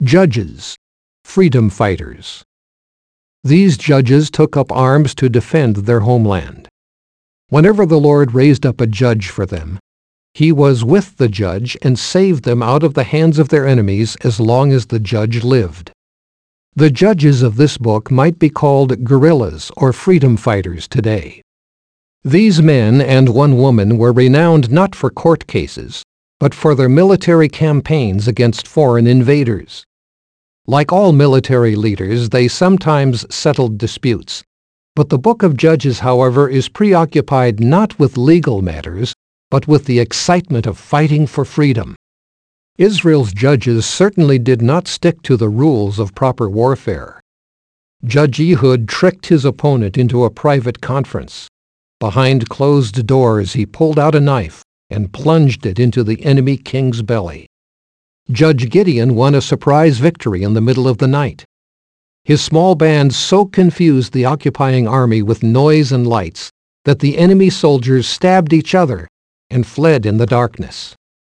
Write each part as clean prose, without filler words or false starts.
Judges, freedom fighters. These judges took up arms to defend their homeland. Whenever the Lord raised up a judge for them, he was with the judge and saved them out of the hands of their enemies as long as the judge lived. The judges of this book might be called guerrillas or freedom fighters today. These men and one woman were renowned not for court cases, but for their military campaigns against foreign invaders. Like all military leaders, they sometimes settled disputes. But the book of Judges, however, is preoccupied not with legal matters, but with the excitement of fighting for freedom. Israel's judges certainly did not stick to the rules of proper warfare. Judge Ehud tricked his opponent into a private conference. Behind closed doors, he pulled out a knife and plunged it into the enemy king's belly. Judge Gideon won a surprise victory in the middle of the night. His small band so confused the occupying army with noise and lights that the enemy soldiers stabbed each other and fled in the darkness.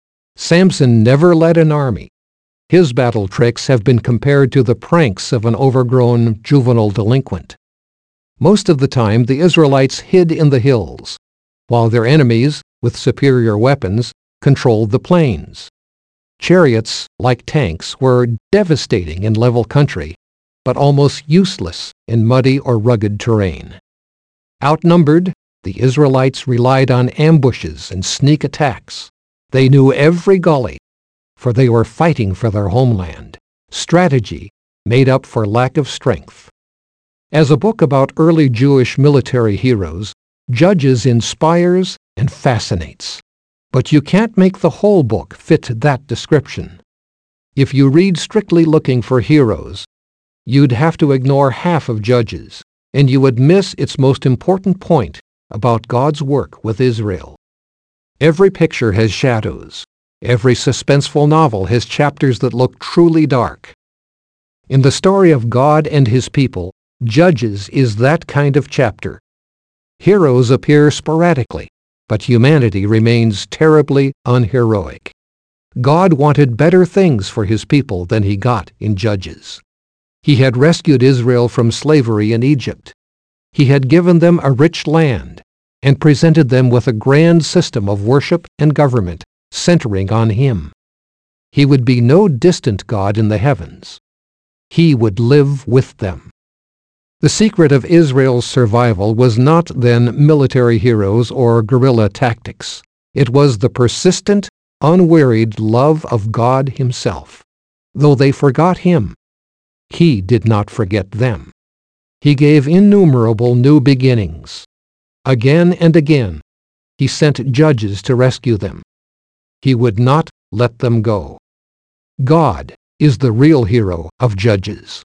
Samson never led an army. His battle tricks have been compared to the pranks of an overgrown juvenile delinquent. Most of the time, the Israelites hid in the hills, while their enemies, with superior weapons, controlled the plains. Chariots, like tanks, were devastating in level country, but almost useless in muddy or rugged terrain. Outnumbered, the Israelites relied on ambushes and sneak attacks. They knew every gully, for they were fighting for their homeland. Strategy made up for lack of strength. As a book about early Jewish military heroes, Judges inspires and fascinates. But you can't make the whole book fit that description. If you read strictly looking for heroes, you'd have to ignore half of Judges, and you would miss its most important point about God's work with Israel. Every picture has shadows. Every suspenseful novel has chapters that look truly dark. In the story of God and his people, Judges is that kind of chapter. Heroes appear sporadically, but humanity remains terribly unheroic. God wanted better things for his people than he got in Judges. He had rescued Israel from slavery in Egypt. He had given them a rich land and presented them with a grand system of worship and government centering on him. He would be no distant God in the heavens. He would live with them. The secret of Israel's survival was not then military heroes or guerrilla tactics. It was the persistent, unwearied love of God himself. Though they forgot him, he did not forget them. He gave innumerable new beginnings. Again and again, he sent judges to rescue them. He would not let them go. God is the real hero of Judges.